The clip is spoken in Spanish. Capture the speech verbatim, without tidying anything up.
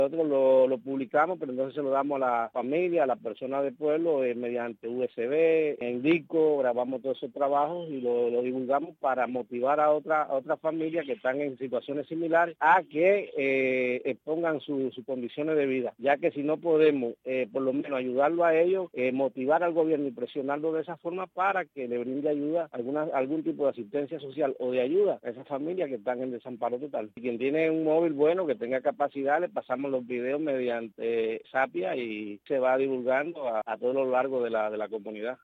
Nosotros lo, lo publicamos, pero entonces se lo damos a la familia, a la persona del pueblo, eh, mediante U S B, en disco, grabamos todos esos trabajos y lo, lo divulgamos para motivar a otra, a otras familias que están en situaciones similares a que eh, expongan sus su condiciones de vida, ya que si no podemos, eh, por lo menos ayudarlo a ellos, eh, motivar al gobierno y presionarlo de esa forma para que le brinde ayuda, alguna, algún tipo de asistencia social o de ayuda a esas familias que están en desamparo total. Y quien tiene un móvil bueno, que tenga capacidad, le pasamos los videos mediante Zapia y se va divulgando a, a todo lo largo de la, de la comunidad.